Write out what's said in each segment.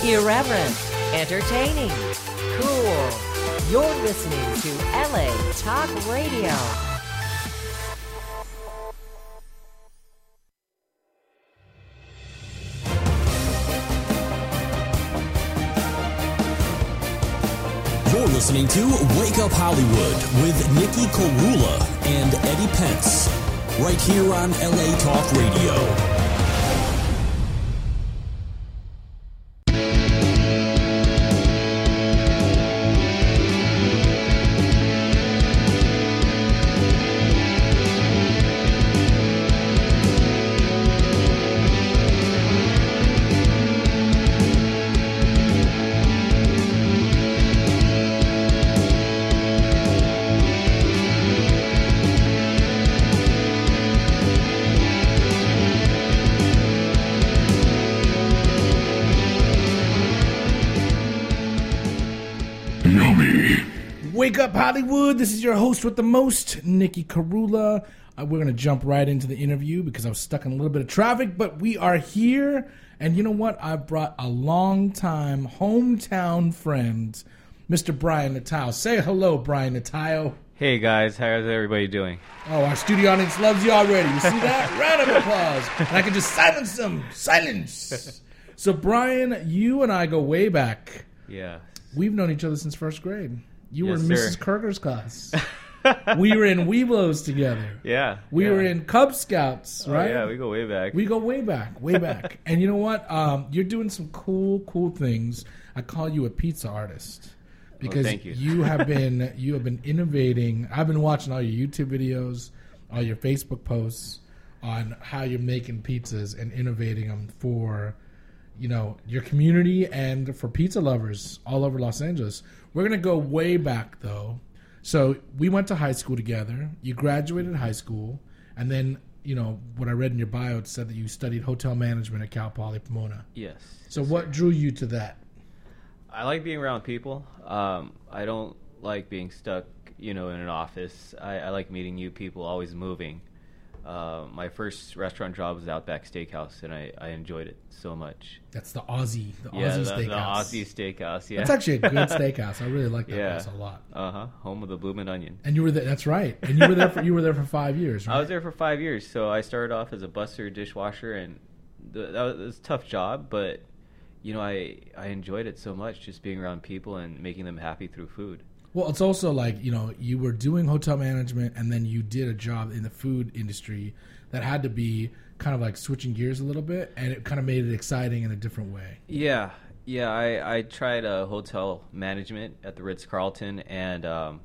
Irreverent, entertaining, cool. You're listening to LA Talk Radio. You're listening to Wake Up Hollywood with Nikki Korula and Eddie Pence, right here on LA Talk Radio. Wake up, Hollywood. This is your host with the most, Nikki Korula. We're going to jump right into the interview because I was stuck in a little bit of traffic, but we are here. And you know what? I brought a long-time hometown friend, Mr. Brian Natao. Say hello, Brian Natao. Hey, guys. How's everybody doing? Oh, our studio audience loves you already. You see that? Round of applause. And I can just silence them. Silence. So, Brian, you and I go way back. Yeah. We've known each other since first grade. You were in Yes, Mrs. Kerger's class. We were in Weeblos together. Yeah. We were in Cub Scouts, right? Oh, yeah, we go way back. We go way back, way back. And you know what? You're doing some cool things. I call you a pizza artist because thank you. you have been innovating. I've been watching all your YouTube videos, all your Facebook posts on how you're making pizzas and innovating them for, you know, your community and for pizza lovers all over Los Angeles. We're going to go way back, though. So we went to high school together. You graduated high school. And then, you know, what I read in your bio, it said that you studied hotel management at Cal Poly Pomona. Yes. So what drew you to that? I like being around people. I don't like being stuck, in an office. I like meeting new people, always moving. My first restaurant job was Outback Steakhouse, and I enjoyed it so much. That's the Aussie Steakhouse. Steakhouse. The Aussie Steakhouse, yeah. That's actually a good steakhouse. I really like that place a lot. Home of the Bloomin' Onion. And you were there. That's right. And you were there for 5 years, right? I was there for 5 years. So I started off as a busser, dishwasher, and that was a tough job, but I enjoyed it so much, just being around people and making them happy through food. Well, it's also like, you were doing hotel management and then you did a job in the food industry that had to be kind of like switching gears a little bit, and it kind of made it exciting in a different way. Yeah. I tried hotel management at the Ritz-Carlton, and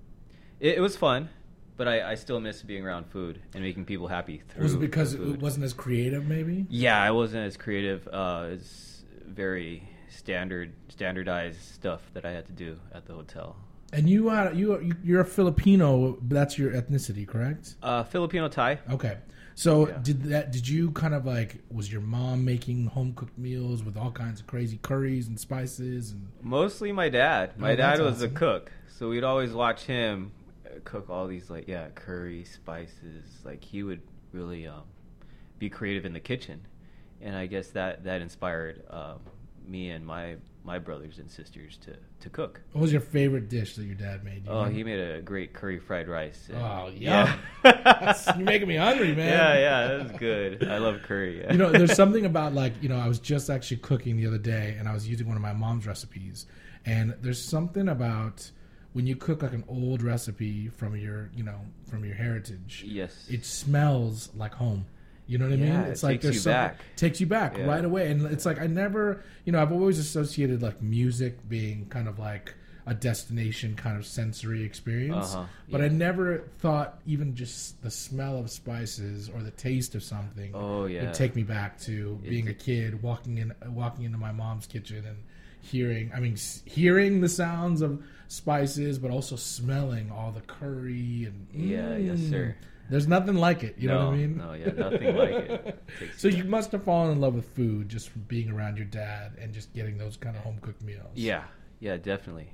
it was fun, but I still miss being around food and making people happy through Was it because food. it wasn't as creative, maybe? Yeah, I wasn't as creative. It's very standardized stuff that I had to do at the hotel. And you're a Filipino. That's your ethnicity, correct? Filipino Thai. Okay. So Yeah. did you kind of like, was your mom making home cooked meals with all kinds of crazy curries and spices? And Mostly my dad. My dad that's was awesome. a cook, so we'd always watch him cook all these curry spices. Like he would really be creative in the kitchen, and I guess that inspired me and my brothers and sisters to cook. what was your favorite dish that your dad made? Do you remember? He made a great curry fried rice. Oh, yeah. You're making me hungry, man. Yeah, that was good. I love curry. Yeah. There's something about I was just actually cooking the other day, and I was using one of my mom's recipes, and there's something about when you cook like an old recipe from your heritage. Yes. It smells like home. You know what I mean? Yeah, It's it like takes there's you something back. takes you back Yeah. right away, and it's like I never, I've always associated like music being kind of like a destination kind of sensory experience, but I never thought even just the smell of spices or the taste of something would take me back to being a kid walking into my mom's kitchen and hearing the sounds of spices, but also smelling all the curry and Yes, sir. There's nothing like it. You know what I mean? No, nothing like it. So you must have fallen in love with food just from being around your dad and just getting those kind of home cooked meals. Yeah, definitely.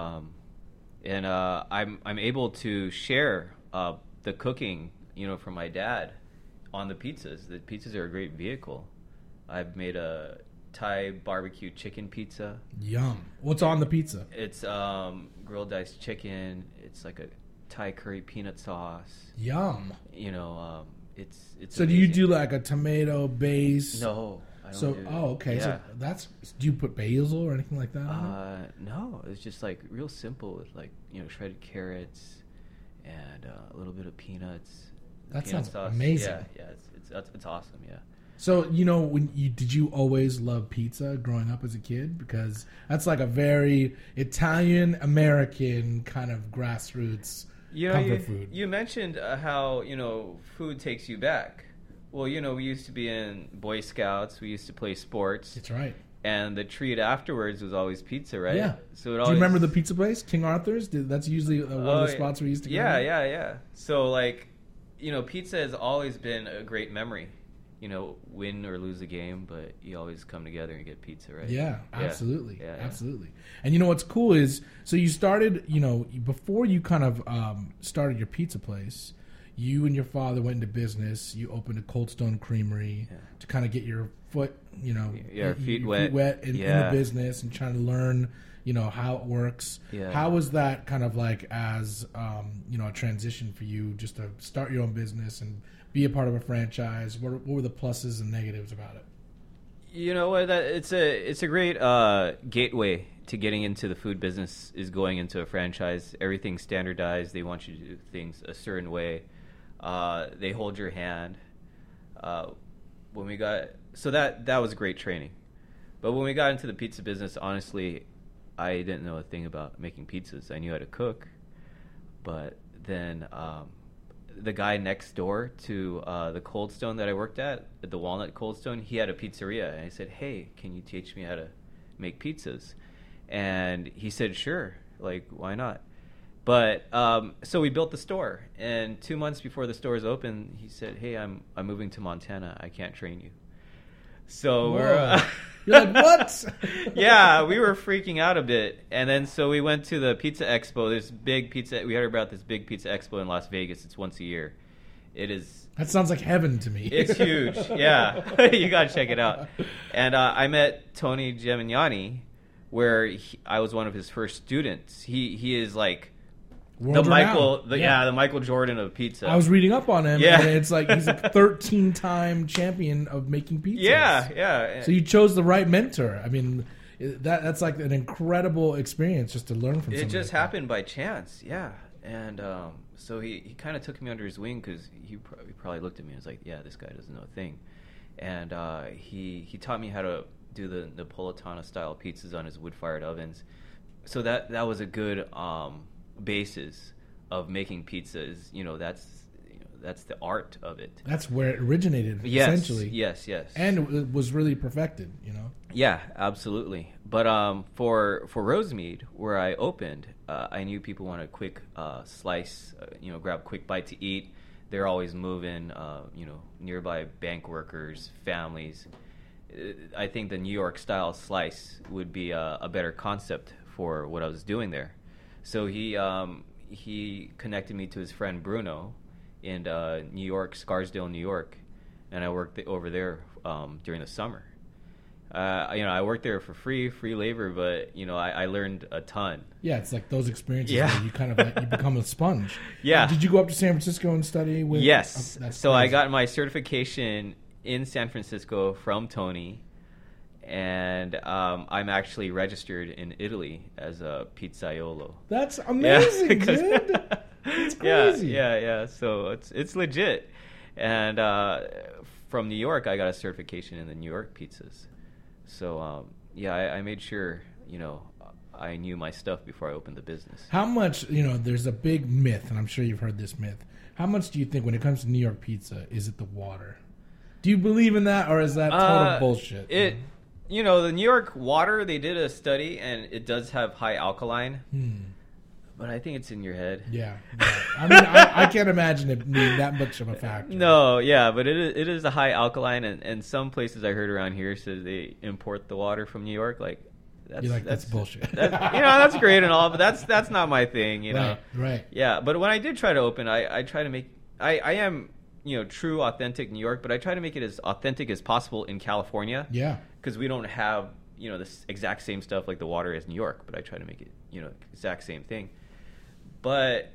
And I'm able to share the cooking, from my dad on the pizzas. The pizzas are a great vehicle. I've made Thai barbecue chicken pizza. Yum. What's on the pizza? It's grilled diced chicken. It's like a Thai curry peanut sauce. Yum. You know, it's. So amazing. do you do like a tomato base? No. I don't So do, okay. Yeah. So that's. Do you put basil or anything like that on it? No, it's just like real simple with like shredded carrots and a little bit of peanuts. That peanut sounds sauce. amazing. Yeah, it's awesome. Yeah. So did you always love pizza growing up as a kid? Because that's like a very Italian American kind of grassroots comfort food. You mentioned how food takes you back. Well, we used to be in Boy Scouts. We used to play sports. That's right. And the treat afterwards was always pizza, right? Yeah. So do you remember the pizza place, King Arthur's? That's usually one of the spots we used to go. Yeah. So like, pizza has always been a great memory. Win or lose a game, but you always come together and get pizza, right? Yeah, absolutely. Yeah. Absolutely. And what's cool is, so you started, before you kind of started your pizza place, you and your father went into business. You opened a Cold Stone Creamery to kind of get your foot, your feet wet in the business and trying to learn, how it works. Yeah. How was that kind of like as, a transition for you just to start your own business and be a part of a franchise? What were the pluses and negatives about it? You know what? It's a great gateway to getting into the food business is going into a franchise. Everything's standardized. They want you to do things a certain way. They hold your hand. That was great training. But when we got into the pizza business, honestly, I didn't know a thing about making pizzas. I knew how to cook, but then the guy next door to the Cold Stone that I worked at the Walnut Cold Stone, he had a pizzeria, and I said, "Hey, can you teach me how to make pizzas?" And he said, "Sure, like why not?" But so we built the store, and 2 months before the store is open, he said, "Hey, I'm moving to Montana. I can't train you." So you're like, what? Yeah, we were freaking out a bit, and then so we went to the Pizza Expo. This big pizza. We heard about this big Pizza Expo in Las Vegas. It's once a year. It is. That sounds like heaven to me. It's huge. Yeah, you gotta check it out. And I met Tony Gemignani, where I was one of his first students. He is like. World the renowned. Michael Jordan of pizza. I was reading up on him, Yeah. and it's like he's a 13-time champion of making pizzas. Yeah. So you chose the right mentor. I mean, that's like an incredible experience just to learn from. It somebody just like happened by chance, yeah. And so he kind of took me under his wing because he probably looked at me and was like, "Yeah, this guy doesn't know a thing." And he taught me how to do the Napolitana style pizzas on his wood-fired ovens. So that was a good basis of making pizzas. That's the art of it. That's where it originated, essentially. Yes. And it was really perfected, Yeah, absolutely. But for Rosemead, where I opened, I knew people want a quick slice, grab a quick bite to eat. They're always moving, nearby bank workers, families. I think the New York style slice would be a better concept for what I was doing there. So he connected me to his friend Bruno in New York, Scarsdale, New York, and I worked over there during the summer. I worked there for free labor, but I learned a ton. Yeah, it's like those experiences Yeah. where you kind of you become a sponge. Yeah. Did you go up to San Francisco and study with? Yes. That's So I crazy. got my certification in San Francisco from Tony, and I'm actually registered in Italy as a pizzaiolo. That's amazing, Yeah, 'cause- dude. That's crazy. Yeah. So it's legit. And from New York, I got a certification in the New York pizzas. So I made sure I knew my stuff before I opened the business. How much, there's a big myth, and I'm sure you've heard this myth. How much do you think when it comes to New York pizza, is it the water? Do you believe in that, or is that total bullshit? The New York water, they did a study, and it does have high alkaline. But I think it's in your head. Yeah. I mean, I can't imagine it being that much of a factor. No, yeah, but it is a high alkaline, and some places I heard around here says they import the water from New York. Like, that's bullshit. That's great and all, but that's not my thing. Right. Yeah, but when I did try to open, I try to make. I am true, authentic New York, but I try to make it as authentic as possible in California. Yeah. Because we don't have, this exact same stuff like the water is New York, but I try to make it, exact same thing. But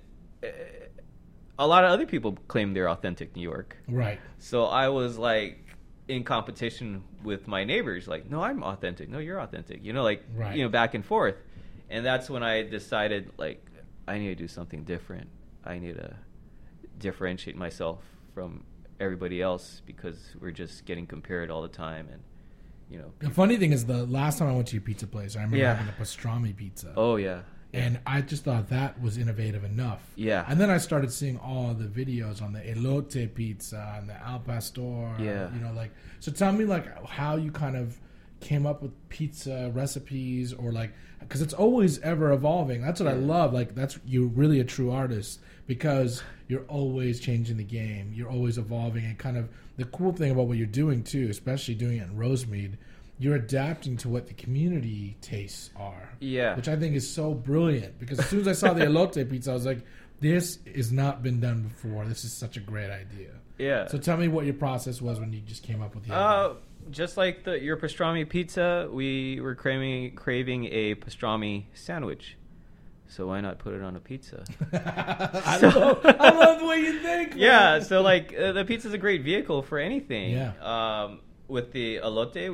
a lot of other people claim they're authentic New York. Right. So I was like in competition with my neighbors, like, no, I'm authentic. No, you're authentic. Right. Back and forth. And that's when I decided, like, I need to do something different. I need to differentiate myself from everybody else because we're just getting compared all the time. And, the funny thing is, the last time I went to your pizza place, I remember Yeah. having a pastrami pizza. Oh, yeah. And I just thought that was innovative enough. Yeah. And then I started seeing all the videos on the elote pizza and the al pastor. Yeah. So tell me, like, how you kind of came up with pizza recipes, or like, because it's always ever evolving. That's what I love. Like, you're really a true artist because you're always changing the game. You're always evolving. And kind of the cool thing about what you're doing too, especially doing it in Rosemead, you're adapting to what the community tastes are. Yeah. Which I think is so brilliant, because as soon as I saw the elote pizza, I was like, this has not been done before. This is such a great idea. Yeah. So tell me what your process was when you just came up with the idea. Just like your pastrami pizza, we were craving a pastrami sandwich. So why not put it on a pizza? I love the way you think. Man. Yeah, so like the pizza's a great vehicle for anything. Yeah. With the elote,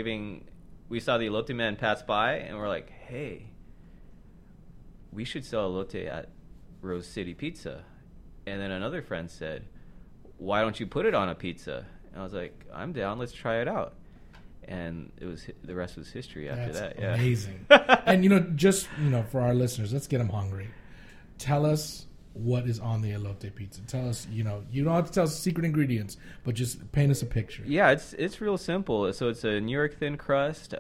we saw the elote man pass by, and we're like, hey, we should sell elote at Rose City Pizza. And then another friend said, why don't you put it on a pizza? And I was like, I'm down, let's try it out. And the rest was history after That's that. Yeah. Amazing. And just for our listeners, let's get them hungry. Tell us what is on the elote pizza. Tell us, you don't have to tell us secret ingredients, but just paint us a picture. Yeah, it's real simple. So it's a New York thin crust.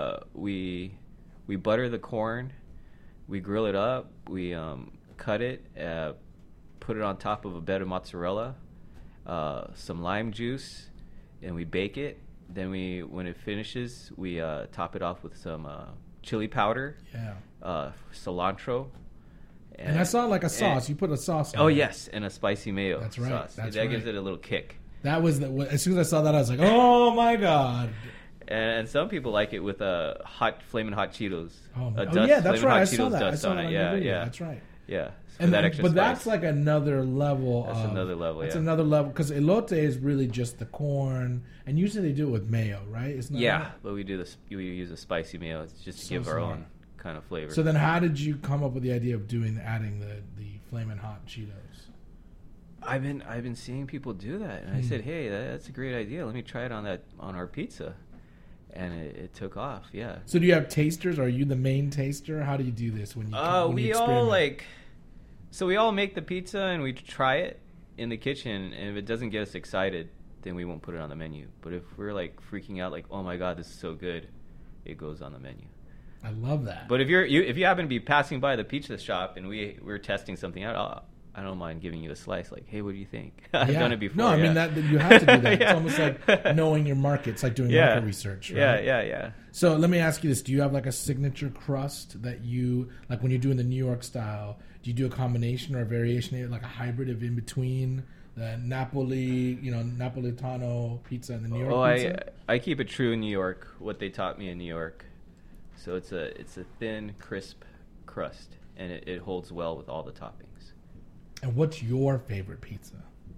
We butter the corn, we grill it up, we cut it, put it on top of a bed of mozzarella, some lime juice, and we bake it. Then when it finishes, we top it off with some chili powder, cilantro. And I saw like a sauce. You put a sauce on Oh, it. yes, and a spicy mayo That's right. sauce. That's that right. gives it a little kick. That was as soon as I saw that, I was like, oh my God. And some people like it with flaming hot Cheetos. Yeah, that's Flamin' right. Hot I saw Cheetos that. dust on it. Yeah. That's right. Yeah. So And that extra but spice. that's like another level. That's another level. That's yeah. another level, because elote is really just the corn, and usually they do it with mayo, right? Isn't that Yeah, right? but we use a spicy mayo just to So give our smart. own kind of flavor. So then, how did you come up with the idea of adding the flaming hot Cheetos? I've been seeing people do that, and I said, hey, that's a great idea. Let me try it on our pizza, and it took off. Yeah. So do you have tasters? Are you the main taster? How do you do this when you? When you We experiment? all so we all make the pizza and we try it in the kitchen, and if it doesn't get us excited, then we won't put it on the menu. But if we're like freaking out, like, oh my God, this is so good, it goes on the menu. I love that. But if you happen to be passing by the pizza shop and we're testing something out, I don't mind giving you a slice. Like, hey, what do you think? I've done it before. No, I mean that you have to do that. It's almost like knowing your market. It's like doing market research. Right? Yeah. So let me ask you this: do you have like a signature crust that you like when you're doing the New York style? Do you do a combination or a variation, like a hybrid of in between the Napoli, Napolitano pizza and the New York pizza? I keep it true in New York. What they taught me in New York. So it's a thin, crisp crust, and it holds well with all the toppings. And what's your favorite pizza?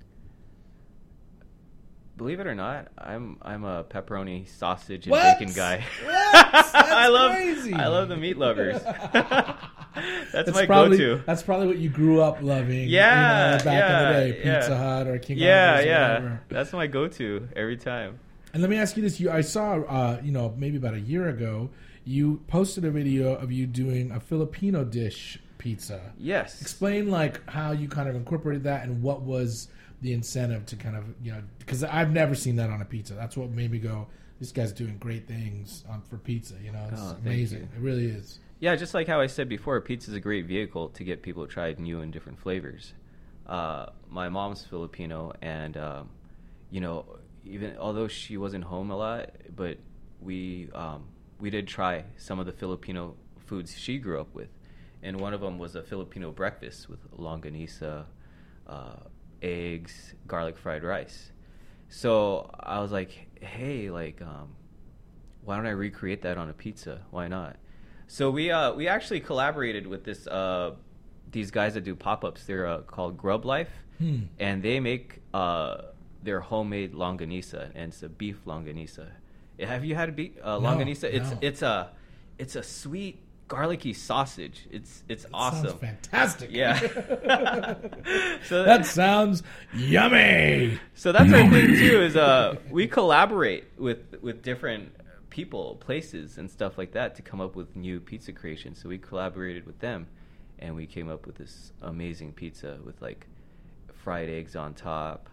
Believe it or not, I'm a pepperoni, sausage, and What? bacon guy. What? That's crazy. I love the meat lovers. That's my probably, go-to. That's probably what you grew up loving. Yeah, back in the day, yeah. Pizza Hut or King Yeah, Arthur's or yeah. whatever. That's my go-to every time. And let me ask you this: I saw, maybe about a year ago, you posted a video of you doing a Filipino dish pizza. Yes. Explain like how you kind of incorporated that and what was the incentive to kind of, because I've never seen that on a pizza. That's what made me go, this guy's doing great things for pizza. It's thank amazing. you. It really is. Yeah, just like how I said before, pizza is a great vehicle to get people to try new and different flavors. My mom's Filipino, and even although she wasn't home a lot, but we did try some of the Filipino foods she grew up with, and one of them was a Filipino breakfast with longanisa, eggs, garlic fried rice. So I was like, hey, like, why don't I recreate that on a pizza? Why not? So we actually collaborated with these guys that do pop-ups. They're called Grub Life, and they make their homemade longanisa, and it's a beef longanisa. Have you had a longanisa? No. It's a sweet, garlicky sausage. It's awesome. Sounds fantastic. Yeah. So that sounds yummy. So that's our thing too. Is we collaborate with different people, places, and stuff like that to come up with new pizza creations. So we collaborated with them, and we came up with this amazing pizza with like fried eggs on top,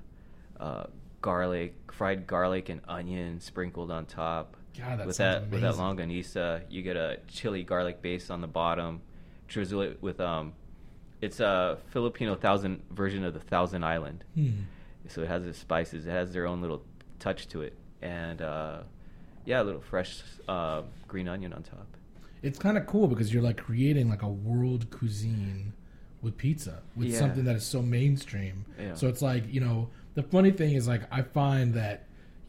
fried garlic and onion sprinkled on top. God, that with sounds that amazing. longanisa, you get a chili garlic base on the bottom, drizzle it with it's a Filipino version of the Thousand Island. So it has the spices. It has their own little touch to it, and a little fresh green onion on top. It's kind of cool because you're like creating like a world cuisine with pizza, with something that is so mainstream. Yeah. So it's like, the funny thing is like I find that,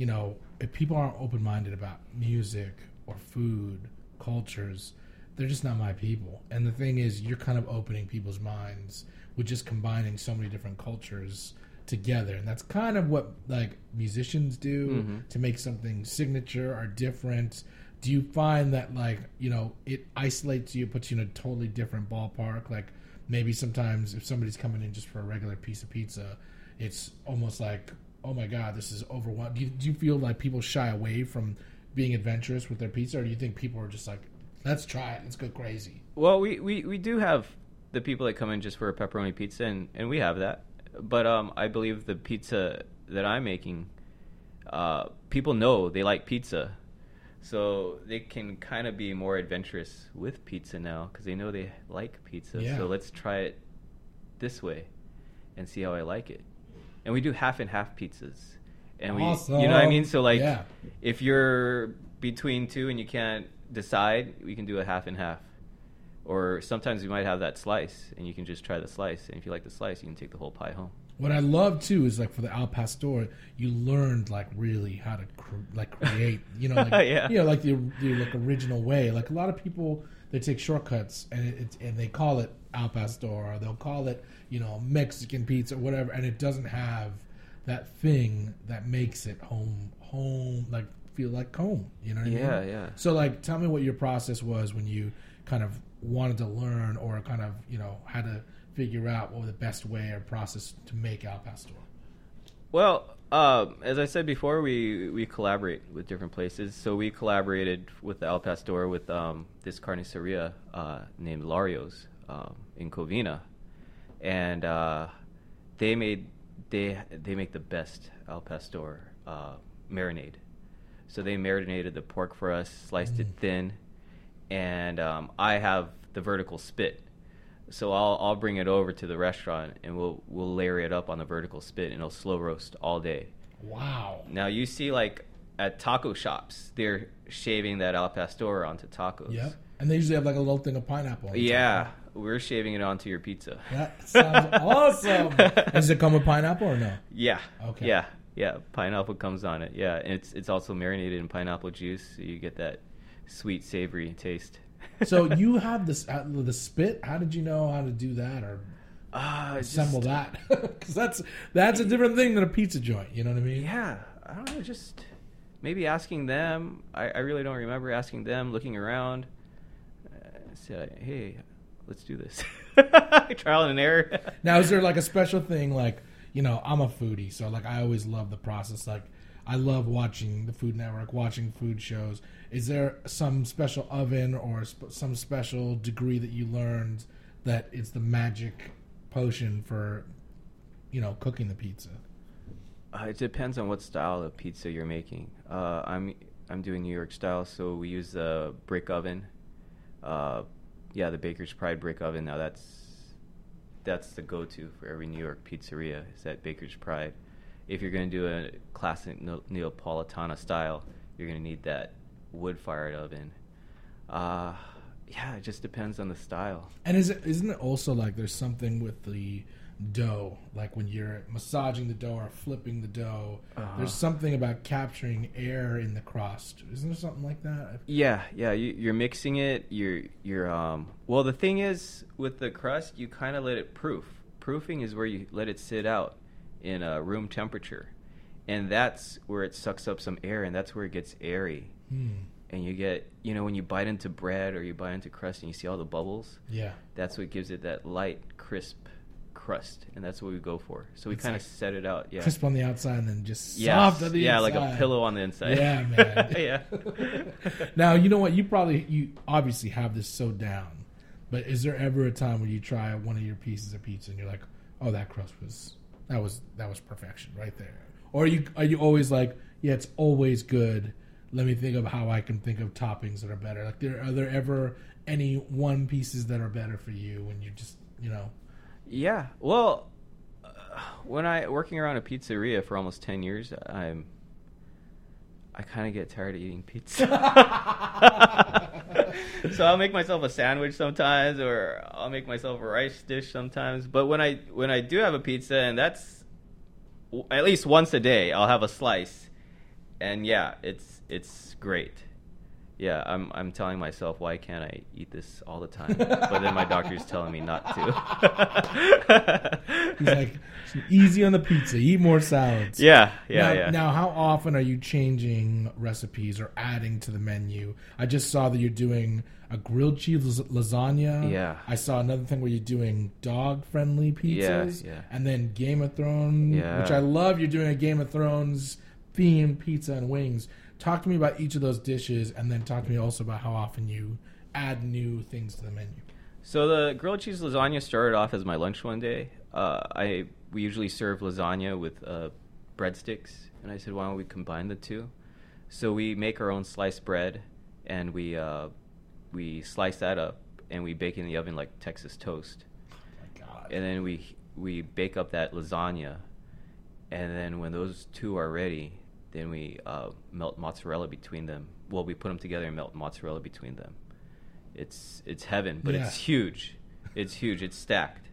if people aren't open-minded about music or food, cultures, they're just not my people. And the thing is, you're kind of opening people's minds with just combining so many different cultures together. And that's kind of what like musicians do to make something signature or different. Do you find that like, it isolates you, puts you in a totally different ballpark? Like maybe sometimes if somebody's coming in just for a regular piece of pizza, it's almost like, oh my God, this is overwhelming. Do you feel like people shy away from being adventurous with their pizza, or do you think people are just like, let's try it, let's go crazy? Well, we do have the people that come in just for a pepperoni pizza, and we have that. But I believe the pizza that I'm making, people know they like pizza. So they can kind of be more adventurous with pizza now because they know they like pizza. Yeah. So let's try it this way and see how I like it. And we do half and half pizzas. And awesome. You know what I mean? So like Yeah. if you're between two and you can't decide, we can do a half and half. Or sometimes we might have that slice and you can just try the slice. And if you like the slice, you can take the whole pie home. What I love too is like for the Al Pastor, you learned like really how to create, like Yeah. like the like original way. Like a lot of people, they take shortcuts and they call it Al Pastor, or they'll call it Mexican pizza or whatever, and it doesn't have that thing that makes it home like feel like home. You know what I mean? Yeah. So like, tell me what your process was when you kind of wanted to learn or kind of had to figure out what the best way or process to make Al Pastor. Well, as I said before, we collaborate with different places. So we collaborated with Al Pastor with this carniceria named Lario's in Covina, and they make the best Al Pastor marinade. So they marinated the pork for us, sliced it thin, and I have the vertical spit. So I'll bring it over to the restaurant and we'll layer it up on the vertical spit and it'll slow roast all day. Wow. Now you see like at taco shops, they're shaving that Al Pastor onto tacos. Yep. And they usually have like a little thing of pineapple on Yeah, top. we're shaving it onto your pizza. That sounds awesome. Does it come with pineapple or no? Yeah. Okay. Yeah. Pineapple comes on it. Yeah, and it's also marinated in pineapple juice, so you get that sweet, savory taste. So you have this the spit. How did you know how to do that or assemble that? Because that's a different thing than a pizza joint. You know what I mean? Yeah, I don't know. Just maybe asking them. I really don't remember asking them. Looking around, said, "Hey, let's do this." Trial and error. Now, is there like a special thing? Like, I'm a foodie, so like I always love the process. Like, I love watching the Food Network, watching food shows. Is there some special oven or some special degree that you learned that it's the magic potion for, cooking the pizza? It depends on what style of pizza you're making. I'm doing New York style, so we use the brick oven. The Baker's Pride brick oven. Now that's the go-to for every New York pizzeria. Is that Baker's Pride. If you're going to do a classic Neapolitana style, you're going to need that wood-fired oven. It just depends on the style. And isn't it also like there's something with dough, like when you're massaging the dough or flipping the dough. There's something about capturing air in the crust. Isn't there something like that? Yeah. You're mixing it. Well, the thing is with the crust, you kind of let it proof. Proofing is where you let it sit out in room temperature, and that's where it sucks up some air, and that's where it gets airy. And you get, when you bite into bread or you bite into crust and you see all the bubbles. Yeah, that's what gives it that light, crisp crust, and that's what we go for. So we kind of set it out. Yeah, crisp on the outside and then just soft on the inside. Yeah, like a pillow on the inside. Yeah, man. Yeah. Now, you know what? You obviously have this so down, but is there ever a time when you try one of your pieces of pizza and you're like, oh, that crust was perfection right there? Or are you always like, yeah, it's always good. Let me think of how I can think of toppings that are better. Like, are there ever any one pieces that are better for you when you just, Yeah. Well, when working around a pizzeria for almost 10 years, I kind of get tired of eating pizza. So I'll make myself a sandwich sometimes, or I'll make myself a rice dish sometimes. But when I do have a pizza, and that's at least once a day, I'll have a slice. And yeah, it's great. Yeah, I'm telling myself, why can't I eat this all the time? But then my doctor's telling me not to. He's like, easy on the pizza, eat more salads. Yeah. Now, how often are you changing recipes or adding to the menu? I just saw that you're doing a grilled cheese lasagna. Yeah. I saw another thing where you're doing dog-friendly pizzas. Yeah. And then Game of Thrones, which I love. You're doing a Game of Thrones themed pizza and wings. Talk to me about each of those dishes, and then talk to me also about how often you add new things to the menu. So the grilled cheese lasagna started off as my lunch one day. We usually serve lasagna with breadsticks, and I said, why don't we combine the two? So we make our own sliced bread, and we slice that up, and we bake it in the oven like Texas toast. Oh my God! And then we bake up that lasagna, and then when those two are ready, then we melt mozzarella between them. Well, we put them together and melt mozzarella between them. It's heaven, but it's huge. It's huge. It's stacked.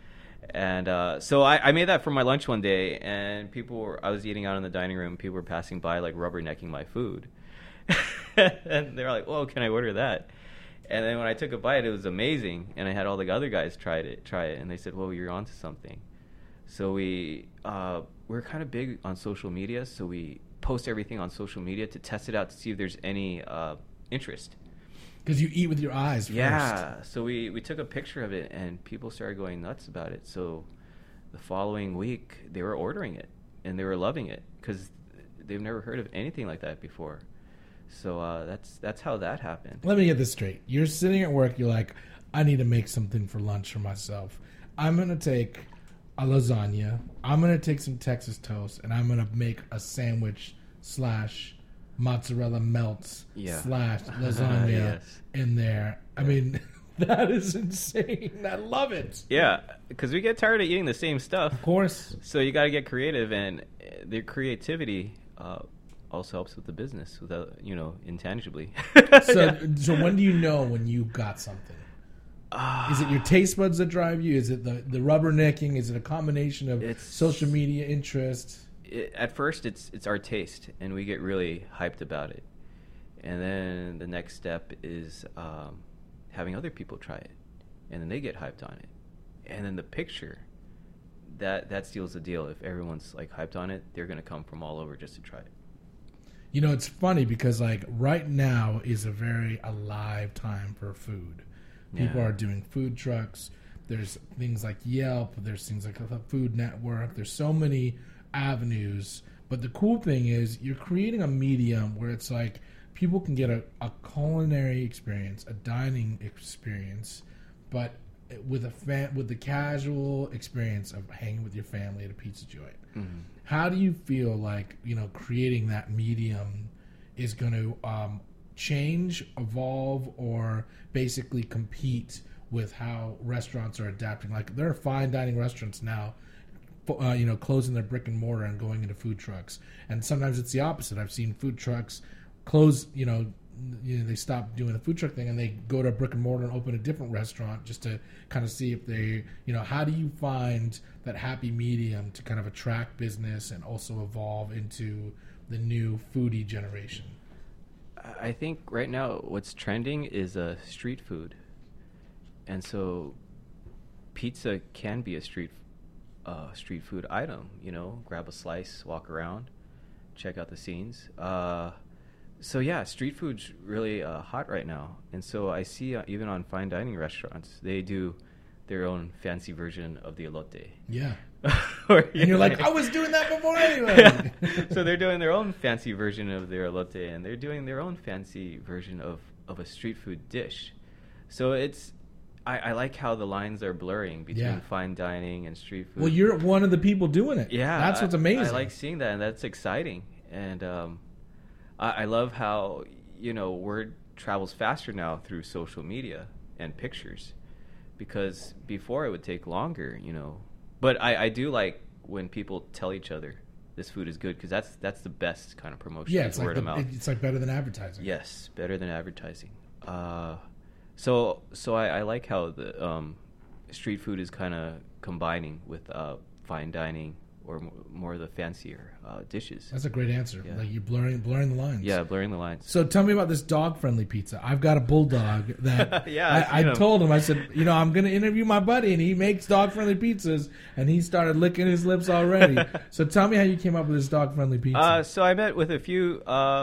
And so I made that for my lunch one day, and I was eating out in the dining room. People were passing by, like, rubbernecking my food. And they were like, "Whoa, can I order that?" And then when I took a bite, it was amazing. And I had all the other guys try it, and they said, "Whoa, you're onto something." So we're kind of big on social media, so we post everything on social media to test it out to see if there's any interest. Because you eat with your eyes first. Yeah, so we took a picture of it, and people started going nuts about it. So the following week, they were ordering it, and they were loving it, because they've never heard of anything like that before. So that's how that happened. Let me get this straight. You're sitting at work, you're like, I need to make something for lunch for myself. I'm going to take a lasagna, I'm going to take some Texas toast, and I'm going to make a sandwich / mozzarella melts / lasagna in there. I mean, that is insane. I love it. Yeah, because we get tired of eating the same stuff. Of course. So you got to get creative, and their creativity also helps with the business, without, intangibly. So when do you know when you got something? Is it your taste buds that drive you? Is it the rubbernecking? Is it a combination of social media interest? At first, it's our taste, and we get really hyped about it. And then the next step is having other people try it, and then they get hyped on it. And then the picture, that seals the deal. If everyone's like hyped on it, they're going to come from all over just to try it. It's funny because like right now is a very alive time for food. People are doing food trucks. There's things like Yelp. There's things like the Food Network. There's so many avenues. But the cool thing is you're creating a medium where it's like people can get a culinary experience, a dining experience, but with the casual experience of hanging with your family at a pizza joint. Mm-hmm. How do you feel like creating that medium is going to change, evolve, or basically compete with how restaurants are adapting? Like there are fine dining restaurants now, closing their brick and mortar and going into food trucks, and sometimes it's the opposite. I've seen food trucks close, they stop doing the food truck thing and they go to a brick and mortar and open a different restaurant just to kind of see if they, how do you find that happy medium to kind of attract business and also evolve into the new foodie generation? I think right now what's trending is street food. And so pizza can be a street food item, grab a slice, walk around, check out the scenes. So yeah, street food's really hot right now. And so I see even on fine dining restaurants, they do their own fancy version of the elote. Yeah. And you're like, I was doing that before anyway. So they're doing their own fancy version of their elote, and they're doing their own fancy version of a street food dish. So I like how the lines are blurring between fine dining and street food. Well, you're one of the people doing it. Yeah. That's what's amazing. I like seeing that, and that's exciting. And I love how, word travels faster now through social media and pictures. Because before it would take longer, But I do like when people tell each other this food is good, because that's the best kind of promotion. Yeah, it's word of mouth. It's like better than advertising. Yes, better than advertising. So I like how the street food is kind of combining with fine dining or more of the fancier dishes. That's a great answer. Yeah. Like you're blurring the lines. Yeah, blurring the lines. So tell me about this dog-friendly pizza. I've got a bulldog that I him. told him, I said, I'm going to interview my buddy, and he makes dog-friendly pizzas, and he started licking his lips already. So tell me how you came up with this dog-friendly pizza. So I met with a few,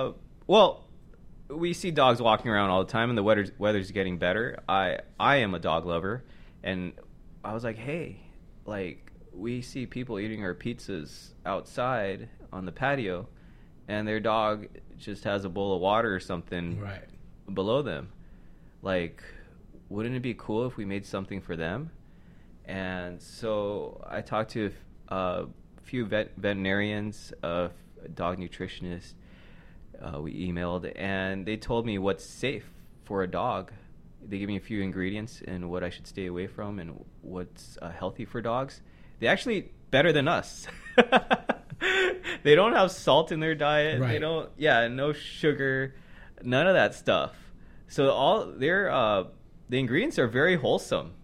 we see dogs walking around all the time, and the weather's getting better. I am a dog lover, and I was like, hey, we see people eating our pizzas outside on the patio, and their dog just has a bowl of water or something below them. Wouldn't it be cool if we made something for them? And so I talked to a few veterinarians, a dog nutritionist. We emailed, and they told me what's safe for a dog. They gave me a few ingredients and what I should stay away from and what's healthy for dogs. They actually better than us. They don't have salt in their diet. Right. They don't. Yeah, no sugar, none of that stuff. So all their the ingredients are very wholesome.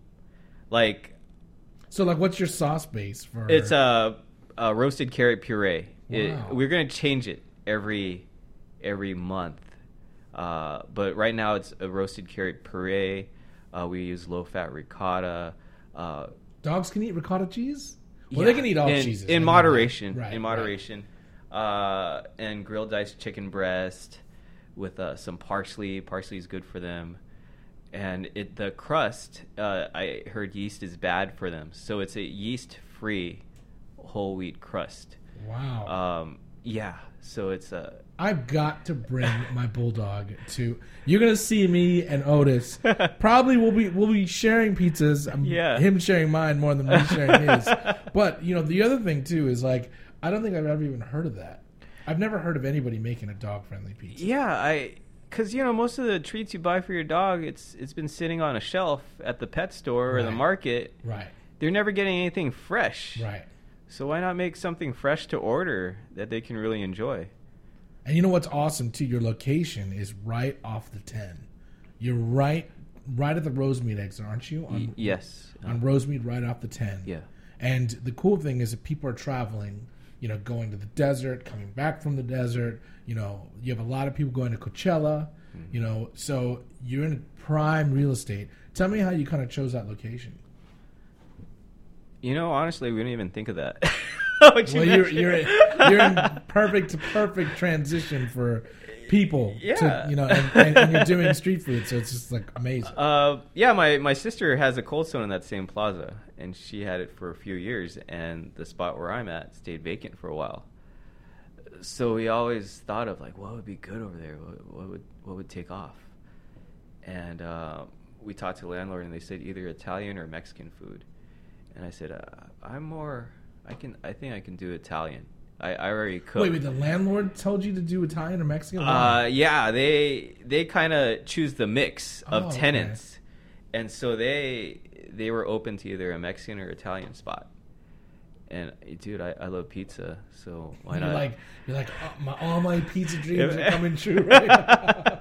So what's your sauce base for? It's a roasted carrot puree. Wow. We're gonna change it every month. But right now it's a roasted carrot puree. We use low-fat ricotta. Dogs can eat ricotta cheese? Well, they can eat all cheeses. In moderation. Right, in moderation. Right. And grilled diced chicken breast with some parsley. Parsley is good for them. And the crust, I heard yeast is bad for them. So it's a yeast-free whole wheat crust. Wow. Yeah. So it's a... I've got to bring my bulldog to. You're gonna see me and Otis. Probably we'll be sharing pizzas. Him sharing mine more than me sharing his. But the other thing too is I don't think I've ever even heard of that. I've never heard of anybody making a dog friendly pizza. Yeah, because most of the treats you buy for your dog, it's been sitting on a shelf at the pet store or the market. Right. They're never getting anything fresh. Right. So why not make something fresh to order that they can really enjoy? And you know what's awesome too? Your location is right off the 10. You're right at the Rosemead exit, aren't you? Yes. On Rosemead, right off the 10. Yeah. And the cool thing is that people are traveling, going to the desert, coming back from the desert. You have a lot of people going to Coachella. Mm-hmm. So you're in prime real estate. Tell me how you kind of chose that location. Honestly, we didn't even think of that. You're in perfect transition for people. Yeah. And you're doing street food, so it's just amazing. My sister has a Cold Stone in that same plaza, and she had it for a few years, and the spot where I'm at stayed vacant for a while. So we always thought of what would be good over there, what would take off, and we talked to the landlord, and they said either Italian or Mexican food. And I said, I think I can do Italian. I already cook. Wait, the landlord told you to do Italian or Mexican? Yeah, they kind of choose the mix of tenants. Okay. And so they were open to either a Mexican or Italian spot. And dude, I love pizza, so why not? You're like all my pizza dreams are coming true right now.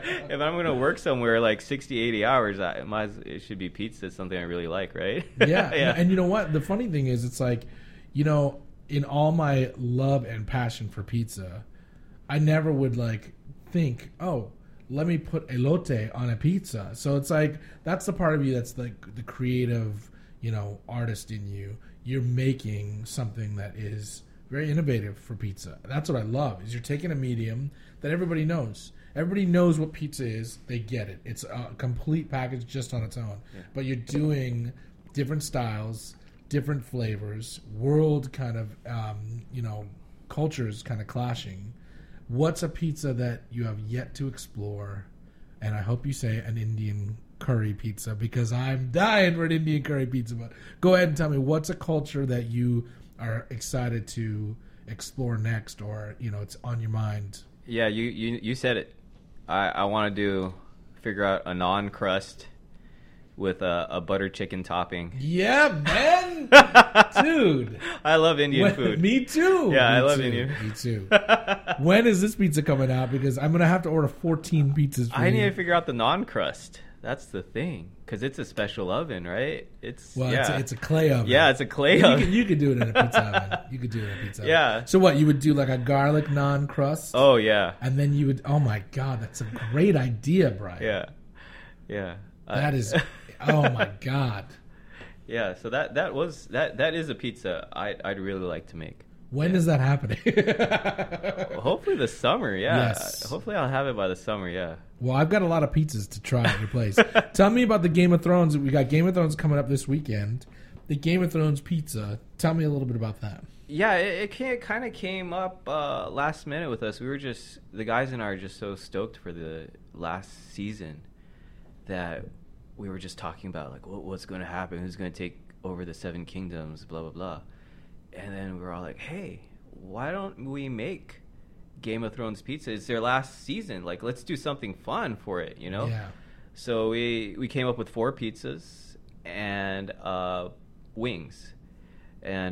if I'm gonna work somewhere like 60, 80 hours, it should be pizza. Something I really like, right? Yeah. Yeah. And you know what? The funny thing is, it's like, you know, in all my love and passion for pizza, I never would like think, oh, let me put elote on a pizza. So it's like, that's the part of you that's like the creative, you know, artist in you. You're making something that is very innovative for pizza. That's what I love, is you're taking a medium that everybody knows. Everybody knows what pizza is. They get it. It's a complete package just on its own. Yeah. But you're doing different styles, different flavors, world kind of, you know, cultures kind of clashing. What's a pizza that you have yet to explore? And I hope you say an Indian curry pizza, because I'm dying for an Indian curry pizza. But go ahead and tell me, what's a culture that you are excited to explore next, or, you know, it's on your mind? Yeah, you said it. I want to figure out a naan crust with a butter chicken topping. Yeah, man. Dude. I love Indian food. Me too. Yeah, I love Indian. Me too. When is this pizza coming out? Because I'm going to have to order 14 pizzas for I you. need to figure out the naan crust. That's the thing. Because it's a special oven, right? It's a clay oven. Yeah, it's a clay oven. You could do it in a pizza oven. You could do it in a pizza oven. Yeah. So what, you would do like a garlic naan crust? Oh, yeah. And then you would, oh my God, that's a great idea, Brian. Yeah. Yeah. That is, oh my God. Yeah, so that is a pizza I'd really like to make. When is that happening? Well, hopefully the summer, yeah. Yes. Hopefully I'll have it by the summer, yeah. Well, I've got a lot of pizzas to try at your place. Tell me about the Game of Thrones. We got Game of Thrones coming up this weekend. The Game of Thrones pizza. Tell me a little bit about that. Yeah, it kind of came up last minute with us. The guys and I are just so stoked for the last season that we were just talking about, like, what's going to happen, who's going to take over the Seven Kingdoms, blah, blah, blah. And then we were all like, hey, why don't we make Game of Thrones pizza? It's their last season. Like, let's do something fun for it, you know? Yeah. So we came up with 4 pizzas and wings. And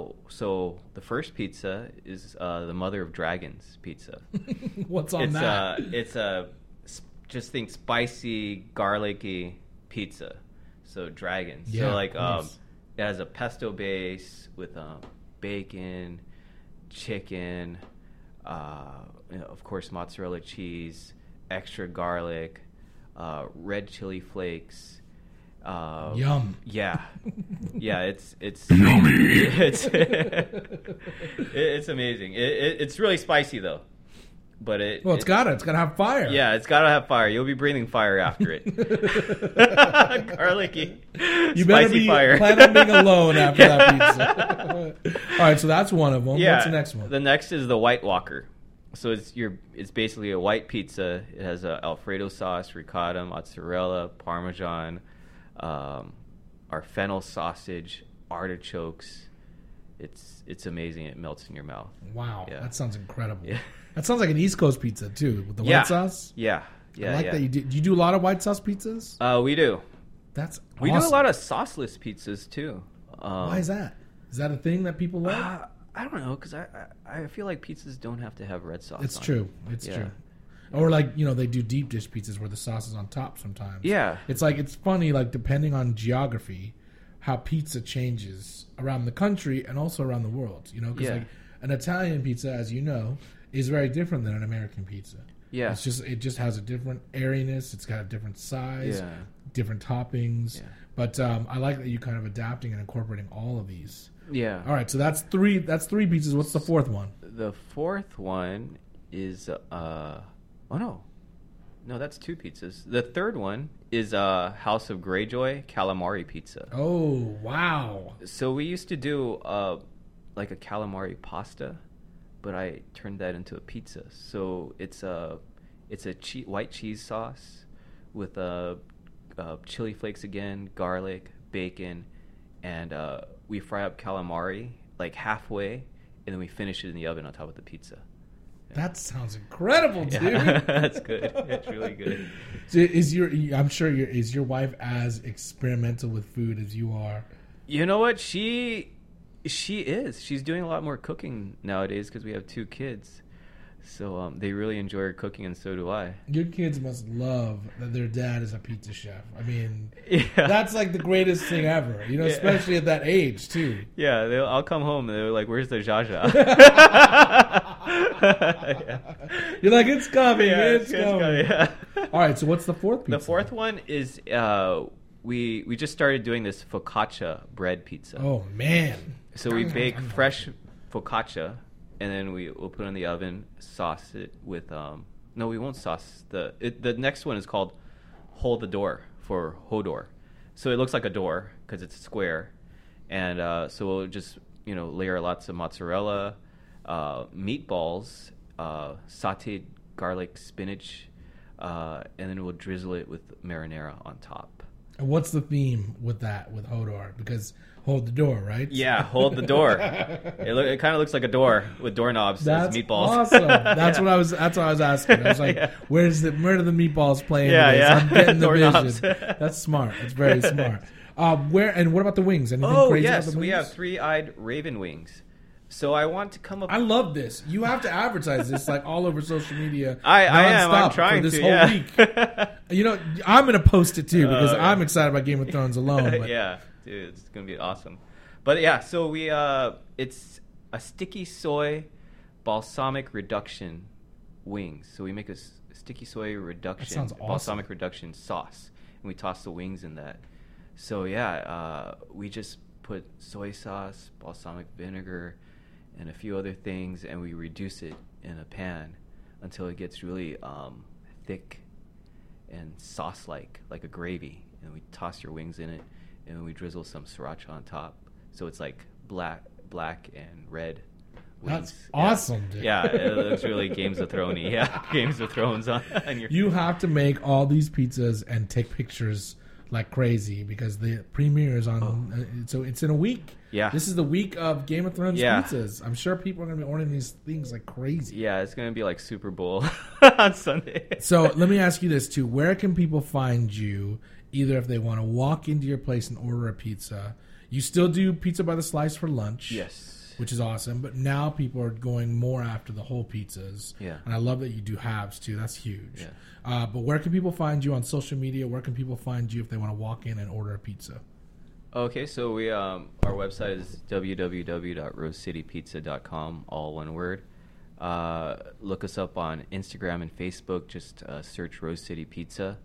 so the first pizza is the Mother of Dragons pizza. What's on that? It's just think spicy, garlicky pizza. So dragons. Yeah, so like nice. It has a pesto base with bacon, chicken, of course mozzarella cheese, extra garlic, red chili flakes. Yum. Yeah, yeah. It's Yummy. It's amazing. It's really spicy though, but it's gotta have fire. Yeah, it's gotta have fire. You'll be breathing fire after it. Garlicky, You spicy better fire. plan on being alone after that pizza. All right, so that's one of them. Yeah. What's the next one? The next is the White Walker. So it's basically a white pizza. It has Alfredo sauce, ricotta, mozzarella, Parmesan, our fennel sausage, artichokes. It's amazing. It melts in your mouth. Wow, Yeah. that sounds incredible. Yeah. That sounds like an East Coast pizza too, with the white sauce. Yeah, I like that you do. Do you do a lot of white sauce pizzas? We do. That's We do awesome. a lot of sauceless pizzas too. Why is that? Is that a thing that people love? I don't know, because I feel like pizzas don't have to have red sauce. It's on true. it. It's Yeah. true. Or like, they do deep dish pizzas where the sauce is on top sometimes. Yeah. It's like, it's funny, like depending on geography, how pizza changes around the country and also around the world. Because Yeah. like an Italian pizza, as you know, is very different than an American pizza. Yeah. It just has a different airiness. It's got a different size, Yeah. different toppings. Yeah. But I like that you kind of adapting and incorporating all of these. Yeah. All right, so that's three pizzas. What's the fourth one? The fourth one is no, that's 2 pizzas. The third one is House of Greyjoy calamari pizza. Oh, wow. So we used to do like a calamari pasta, but I turned that into a pizza. So it's a white cheese sauce with chili flakes again, garlic, bacon, and we fry up calamari like halfway, and then we finish it in the oven on top of the pizza. That sounds incredible, dude. Yeah. That's good. It's really good. So is your wife as experimental with food as you are? You know what? She is. She's doing a lot more cooking nowadays because we have 2 kids. So they really enjoy cooking, and so do I. Your kids must love that their dad is a pizza chef. I mean, Yeah. that's like the greatest thing ever, you know, Yeah. especially at that age, too. Yeah, I'll come home and they're like, "Where's the Jaja?" Yeah. You're like, it's coming, Yeah, it's coming. yeah. All right, so what's the fourth pizza? The fourth one is we just started doing this focaccia bread pizza. Oh, man. So we bake fresh focaccia, and then we'll put it in the oven, sauce it with no, we won't sauce the next one is called Hold the Door for Hodor. So it looks like a door because it's square, and so we'll just layer lots of mozzarella, meatballs, sautéed garlic, spinach, and then we'll drizzle it with marinara on top. And what's the theme with that, with Hodor? Because hold the door, right? Yeah, hold the door. It kind of looks like a door with doorknobs That's as meatballs. awesome. That's Yeah. what I was asking. I was like, Yeah. where do the meatballs play Yeah, into this? yeah. I'm getting the Doorknobs. vision. That's smart. It's very smart. What about the wings? Anything Oh crazy yes, about the wings? we have three-eyed raven wings. So I want to come up. I love this. You have to advertise this like all over social media. I am. I'm nonstop trying for this to. whole Yeah. week. You know, I'm going to post it too because Yeah. I'm excited about Game of Thrones alone. But Yeah, dude, it's gonna be awesome. But yeah, so we it's a sticky soy balsamic reduction wings. So we make a sticky soy reduction, That sounds awesome. balsamic reduction sauce, and we toss the wings in that. So yeah, we just put soy sauce, balsamic vinegar, and a few other things, and we reduce it in a pan until it gets really thick and sauce-like, like a gravy. And we toss your wings in it, and we drizzle some sriracha on top. So it's like black and red wings. That's awesome, dude. Yeah, it looks really Games of Thrones. Yeah, Games of Thrones on your. You have to make all these pizzas and take pictures like crazy because the premiere is on. So it's in a week. Yeah. This is the week of Game of Thrones Yeah. pizzas. I'm sure people are going to be ordering these things like crazy. Yeah, it's gonna be like Super Bowl on Sunday. So let me ask you this too: where can people find you? Either if they want to walk into your place and order a pizza, you still do pizza by the slice for lunch. Yes. Which is awesome, but now people are going more after the whole pizzas. Yeah. And I love that you do halves too. That's huge. Yeah. But where can people find you on social media? Where can people find you if they want to walk in and order a pizza? Okay, so we our website is www.rosecitypizza.com, all one word. Look us up on Instagram and Facebook. Just search Rose City Pizza.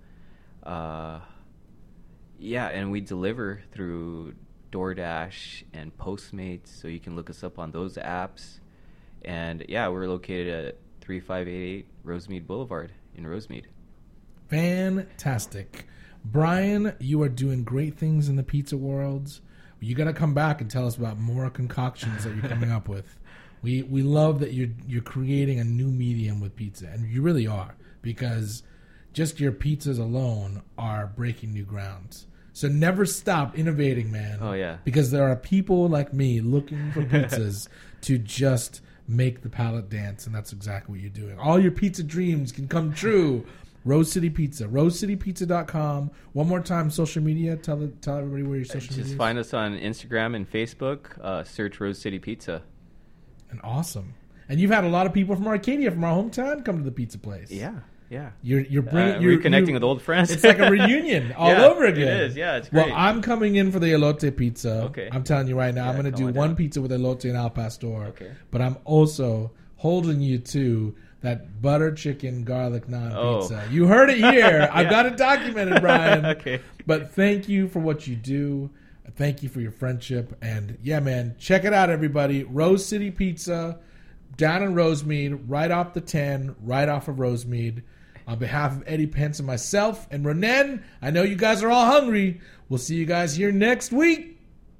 Yeah, and we deliver through DoorDash and Postmates, so you can look us up on those apps. And yeah, we're located at 3588 Rosemead Boulevard in Rosemead. Fantastic. Brian, you are doing great things in the pizza world. You got to come back and tell us about more concoctions that you're coming up with. We love that you're creating a new medium with pizza, and you really are, because just your pizzas alone are breaking new grounds. So never stop innovating, man. Oh, yeah. Because there are people like me looking for pizzas to just make the palate dance, and that's exactly what you're doing. All your pizza dreams can come true. Rose City Pizza. RoseCityPizza.com. One more time, social media. Tell everybody where your social media is. Just find us on Instagram and Facebook. Search Rose City Pizza. And awesome. And you've had a lot of people from Arcadia, from our hometown, come to the pizza place. Yeah. You're bringing you're reconnecting with old friends. It's like a reunion all Yeah, over again. It is. Yeah, it's great. Well, I'm coming in for the elote pizza. Okay. I'm telling you right now, I'm Yeah, going to come do on one down. pizza with elote and al pastor. Okay. But I'm also holding you to that butter chicken garlic naan pizza. You heard it here. I've got it documented, Brian. Okay. But thank you for what you do. Thank you for your friendship. And yeah, man, check it out, everybody. Rose City Pizza down in Rosemead, right off the 10, right off of Rosemead. On behalf of Eddie Pence and myself and Renan, I know you guys are all hungry. We'll see you guys here next week.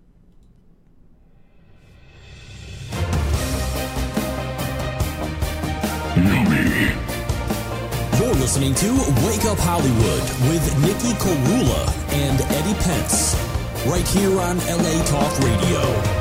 You're listening to Wake Up Hollywood with Nikki Korula and Eddie Pence, right here on LA Talk Radio.